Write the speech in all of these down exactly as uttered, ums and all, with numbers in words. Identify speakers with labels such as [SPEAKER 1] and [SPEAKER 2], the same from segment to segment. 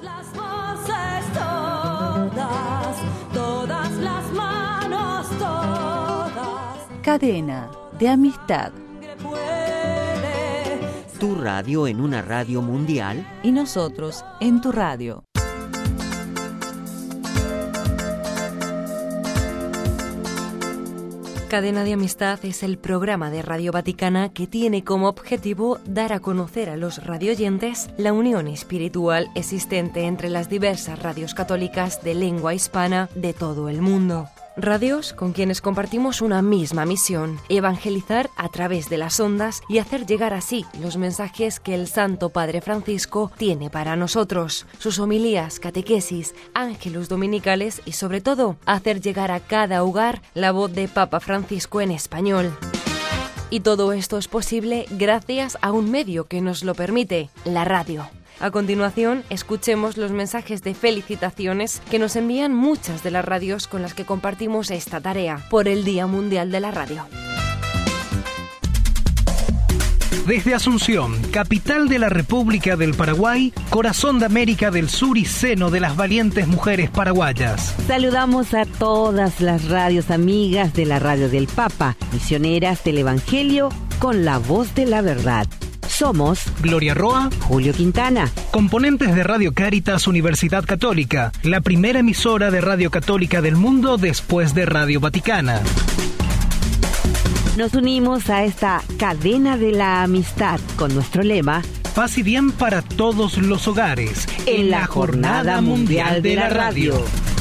[SPEAKER 1] las voces, todas, todas las manos, todas.
[SPEAKER 2] Cadena de amistad.
[SPEAKER 3] Tu radio en una radio mundial
[SPEAKER 2] y nosotros en tu radio.
[SPEAKER 4] Cadena de Amistad es el programa de Radio Vaticana que tiene como objetivo dar a conocer a los radioyentes la unión espiritual existente entre las diversas radios católicas de lengua hispana de todo el mundo. Radios con quienes compartimos una misma misión: evangelizar a través de las ondas y hacer llegar así los mensajes que el Santo Padre Francisco tiene para nosotros, sus homilías, catequesis, ángelus dominicales y sobre todo hacer llegar a cada hogar la voz de Papa Francisco en español. Y todo esto es posible gracias a un medio que nos lo permite, la radio. A continuación, escuchemos los mensajes de felicitaciones que nos envían muchas de las radios con las que compartimos esta tarea por el Día Mundial de la Radio.
[SPEAKER 5] Desde Asunción, capital de la República del Paraguay, corazón de América del Sur y seno de las valientes mujeres paraguayas.
[SPEAKER 6] Saludamos a todas las radios amigas de la Radio del Papa, misioneras del Evangelio con la voz de la verdad. Somos
[SPEAKER 5] Gloria Roa,
[SPEAKER 6] Julio Quintana,
[SPEAKER 5] componentes de Radio Cáritas Universidad Católica, la primera emisora de radio católica del mundo después de Radio Vaticana.
[SPEAKER 6] Nos unimos a esta cadena de la amistad con nuestro lema:
[SPEAKER 5] paz y bien para todos los hogares,
[SPEAKER 6] en la Jornada Mundial de la Radio.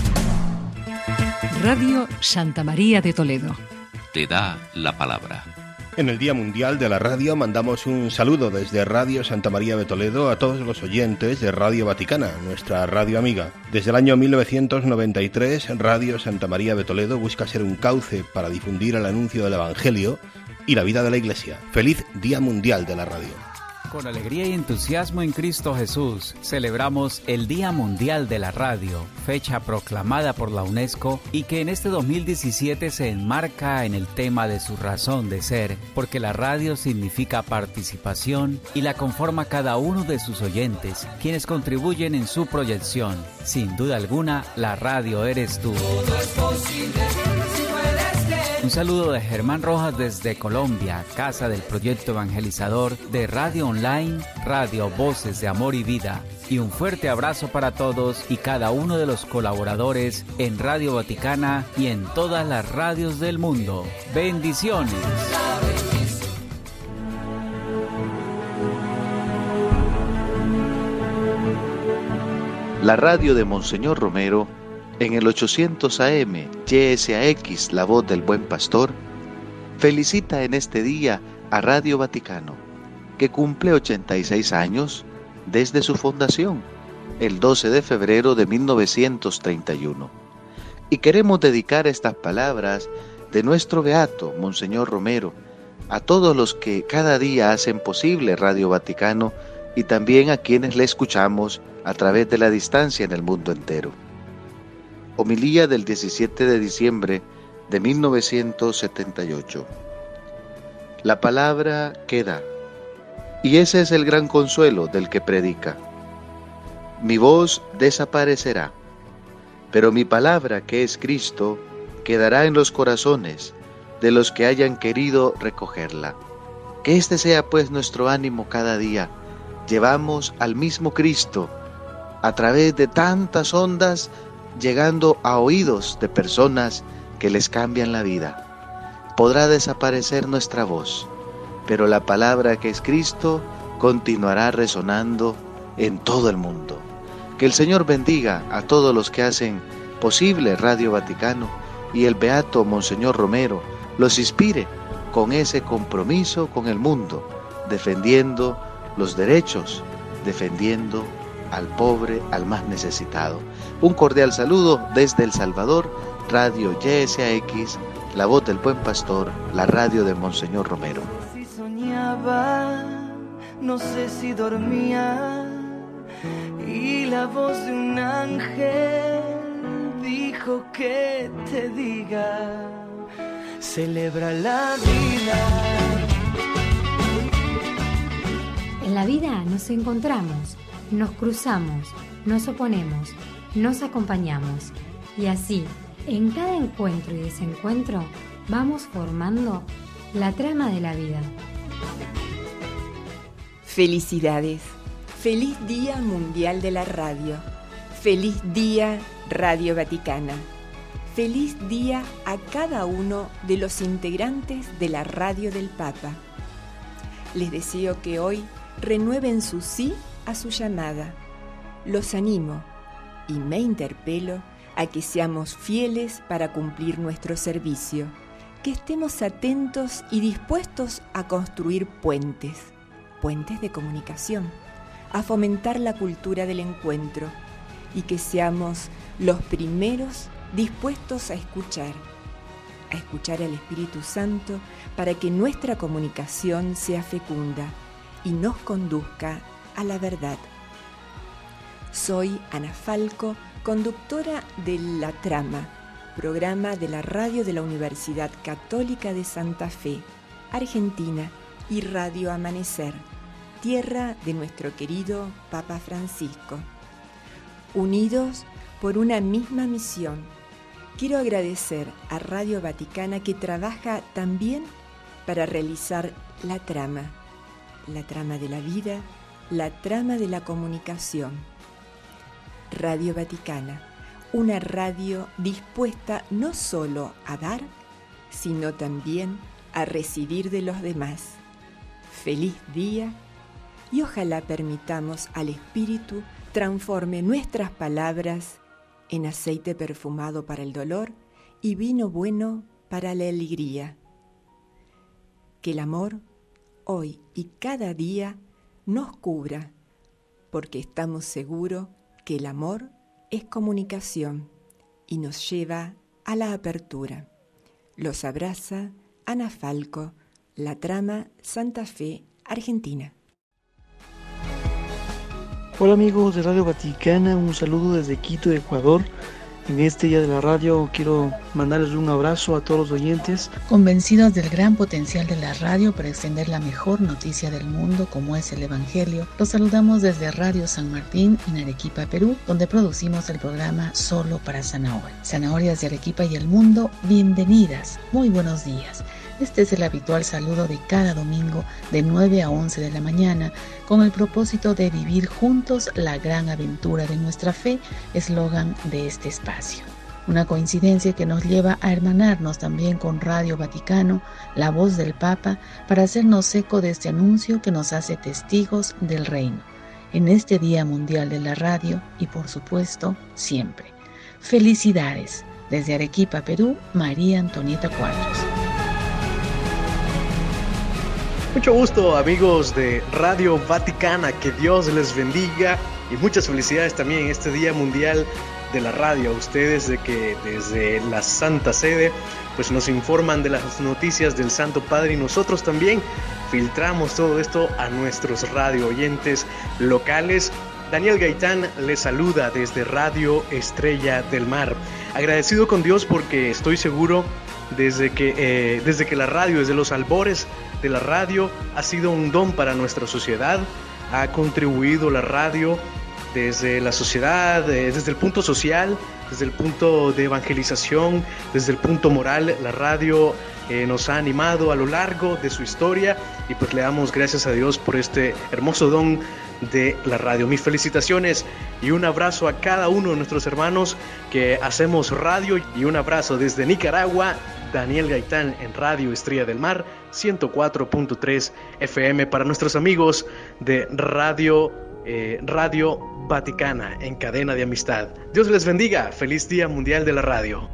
[SPEAKER 7] Radio Santa María de Toledo.
[SPEAKER 8] Te da la palabra.
[SPEAKER 9] En el Día Mundial de la Radio mandamos un saludo desde Radio Santa María de Toledo a todos los oyentes de Radio Vaticana, nuestra radio amiga. Desde el año mil novecientos noventa y tres, Radio Santa María de Toledo busca ser un cauce para difundir el anuncio del Evangelio y la vida de la Iglesia. ¡Feliz Día Mundial de la Radio!
[SPEAKER 10] Con alegría y entusiasmo en Cristo Jesús, celebramos el Día Mundial de la Radio, fecha proclamada por la UNESCO y que en este dos mil diecisiete se enmarca en el tema de su razón de ser, porque la radio significa participación y la conforma cada uno de sus oyentes, quienes contribuyen en su proyección. Sin duda alguna, la radio eres tú.
[SPEAKER 1] Todo es posible.
[SPEAKER 10] Un saludo de Germán Rojas desde Colombia, casa del proyecto evangelizador de Radio Online, Radio Voces de Amor y Vida. Y un fuerte abrazo para todos y cada uno de los colaboradores en Radio Vaticana y en todas las radios del mundo. ¡Bendiciones!
[SPEAKER 11] La radio de Monseñor Romero, en el ochocientos A M, Y S A X, La Voz del Buen Pastor, felicita en este día a Radio Vaticano, que cumple ochenta y seis años desde su fundación, el doce de febrero de mil novecientos treinta y uno. Y queremos dedicar estas palabras de nuestro beato, Monseñor Romero, a todos los que cada día hacen posible Radio Vaticano y también a quienes le escuchamos a través de la distancia en el mundo entero. Homilía del diecisiete de diciembre de mil novecientos setenta y ocho. La palabra queda, y ese es el gran consuelo del que predica. Mi voz desaparecerá, pero mi palabra, que es Cristo, quedará en los corazones de los que hayan querido recogerla. Que este sea pues nuestro ánimo cada día. Llevamos al mismo Cristo a través de tantas ondas, llegando a oídos de personas que les cambian la vida. Podrá desaparecer nuestra voz, pero la palabra que es Cristo continuará resonando en todo el mundo. Que el Señor bendiga a todos los que hacen posible Radio Vaticano y el beato Monseñor Romero los inspire con ese compromiso con el mundo, defendiendo los derechos, defendiendo al pobre, al más necesitado. Un cordial saludo desde El Salvador, Radio Y S A X, La Voz del Buen Pastor, la radio de Monseñor Romero.
[SPEAKER 1] Si soñaba, no sé si dormía, y la voz de un ángel dijo que te diga, celebra la vida.
[SPEAKER 12] En la vida nos encontramos, nos cruzamos, nos oponemos, nos acompañamos y así, en cada encuentro y desencuentro, vamos formando la trama de la vida.
[SPEAKER 13] Felicidades. Feliz Día Mundial de la Radio. Feliz Día Radio Vaticana. Feliz día a cada uno de los integrantes de la Radio del Papa. Les deseo que hoy renueven su sí a su llamada. Los animo y me interpelo a que seamos fieles para cumplir nuestro servicio, que estemos atentos y dispuestos a construir puentes, puentes de comunicación, a fomentar la cultura del encuentro y que seamos los primeros dispuestos a escuchar, a escuchar al Espíritu Santo para que nuestra comunicación sea fecunda y nos conduzca a la verdad. Soy Ana Falco, conductora de La Trama, programa de la radio de la Universidad Católica de Santa Fe, Argentina, y Radio Amanecer, tierra de nuestro querido Papa Francisco. Unidos por una misma misión, quiero agradecer a Radio Vaticana que trabaja también para realizar la trama, la trama de la vida, la trama de la comunicación. Radio Vaticana, una radio dispuesta no solo a dar, sino también a recibir de los demás. Feliz día y ojalá permitamos al Espíritu transforme nuestras palabras en aceite perfumado para el dolor y vino bueno para la alegría. Que el amor, hoy y cada día, nos cubra, porque estamos seguros que el amor es comunicación y nos lleva a la apertura. Los abraza Ana Falco, La Trama, Santa Fe, Argentina.
[SPEAKER 14] Hola amigos de Radio Vaticana, un saludo desde Quito, Ecuador. En este día de la radio quiero mandarles un abrazo a todos los oyentes.
[SPEAKER 15] Convencidos del gran potencial de la radio para extender la mejor noticia del mundo como es el Evangelio, los saludamos desde Radio San Martín en Arequipa, Perú, donde producimos el programa Solo para Zanahoria. Zanahorias de Arequipa y el mundo, bienvenidas, muy buenos días. Este es el habitual saludo de cada domingo de nueve a once de la mañana con el propósito de vivir juntos la gran aventura de nuestra fe, eslogan de este espacio. Una coincidencia que nos lleva a hermanarnos también con Radio Vaticano, la voz del Papa, para hacernos eco de este anuncio que nos hace testigos del reino, en este Día Mundial de la Radio y por supuesto siempre. Felicidades. Desde Arequipa, Perú, María Antonieta Cuadros.
[SPEAKER 16] Mucho gusto amigos de Radio Vaticana, que Dios les bendiga y muchas felicidades también en este Día Mundial de la Radio. A ustedes de que desde la Santa Sede pues nos informan de las noticias del Santo Padre y nosotros también filtramos todo esto a nuestros radio oyentes locales. Daniel Gaitán les saluda desde Radio Estrella del Mar. Agradecido con Dios porque estoy seguro desde que, eh, desde que la radio, desde los albores de la radio, ha sido un don para nuestra sociedad. Ha contribuido la radio desde la sociedad, eh, desde el punto social, desde el punto de evangelización, desde el punto moral. La radio eh, nos ha animado a lo largo de su historia y pues le damos gracias a Dios por este hermoso don de la radio. Mis felicitaciones y un abrazo a cada uno de nuestros hermanos que hacemos radio, y un abrazo desde Nicaragua, Daniel Gaitán en Radio Estrella del Mar, ciento cuatro punto tres F M, para nuestros amigos de Radio, eh, Radio Vaticana en cadena de amistad. Dios les bendiga, feliz Día Mundial de la Radio.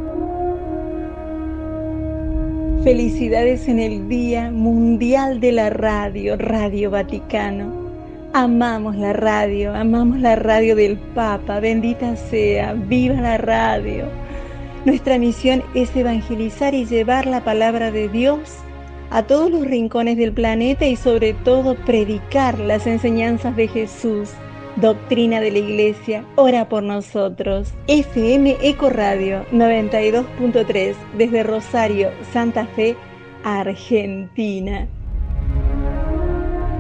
[SPEAKER 17] Felicidades en el Día Mundial de la Radio, Radio Vaticano. Amamos la radio, amamos la radio del Papa, bendita sea, viva la radio. Nuestra misión es evangelizar y llevar la palabra de Dios a todos los rincones del planeta y sobre todo predicar las enseñanzas de Jesús, doctrina de la Iglesia. Ora por nosotros. F M Eco Radio noventa y dos punto tres desde Rosario, Santa Fe, Argentina.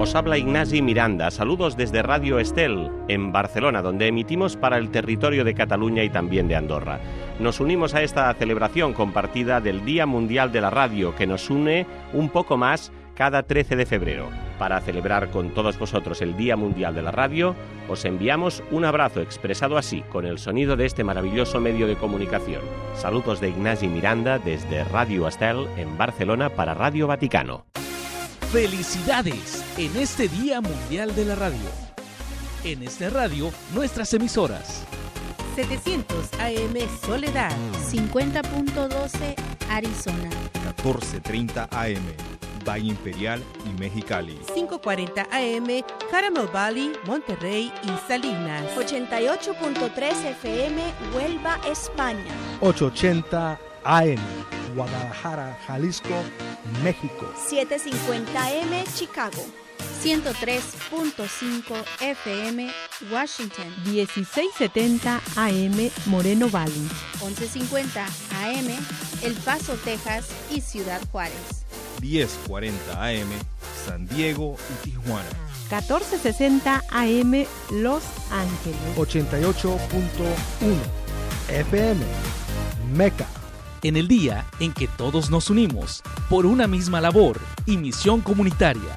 [SPEAKER 18] Os habla Ignasi Miranda, saludos desde Radio Estel, en Barcelona, donde emitimos para el territorio de Cataluña y también de Andorra. Nos unimos a esta celebración compartida del Día Mundial de la Radio, que nos une un poco más cada trece de febrero. Para celebrar con todos vosotros el Día Mundial de la Radio, os enviamos un abrazo expresado así, con el sonido de este maravilloso medio de comunicación. Saludos de Ignasi Miranda desde Radio Estel, en Barcelona, para Radio Vaticano.
[SPEAKER 19] ¡Felicidades en este Día Mundial de la Radio! En este radio, nuestras emisoras.
[SPEAKER 20] setecientos A M Soledad, cincuenta punto doce Arizona,
[SPEAKER 21] catorce treinta A M Valle Imperial y Mexicali,
[SPEAKER 20] quinientos cuarenta A M Caramel Valley, Monterrey y Salinas,
[SPEAKER 22] ochenta y ocho punto tres F M Huelva, España,
[SPEAKER 23] ochocientos ochenta A M Guadalajara, Jalisco, México,
[SPEAKER 22] setecientos cincuenta A M Chicago,
[SPEAKER 12] ciento tres punto cinco F M Washington,
[SPEAKER 24] dieciséis setenta A M Moreno Valley,
[SPEAKER 12] once cincuenta A M El Paso, Texas y Ciudad Juárez,
[SPEAKER 21] diez cuarenta A M San Diego y Tijuana,
[SPEAKER 24] catorce sesenta A M Los Ángeles,
[SPEAKER 23] ochenta y ocho punto uno F M Meca.
[SPEAKER 19] En el día en que todos nos unimos por una misma labor y misión comunitaria,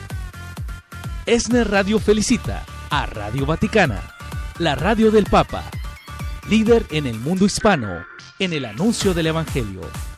[SPEAKER 19] ESNE Radio felicita a Radio Vaticana, la radio del Papa, líder en el mundo hispano en el anuncio del Evangelio.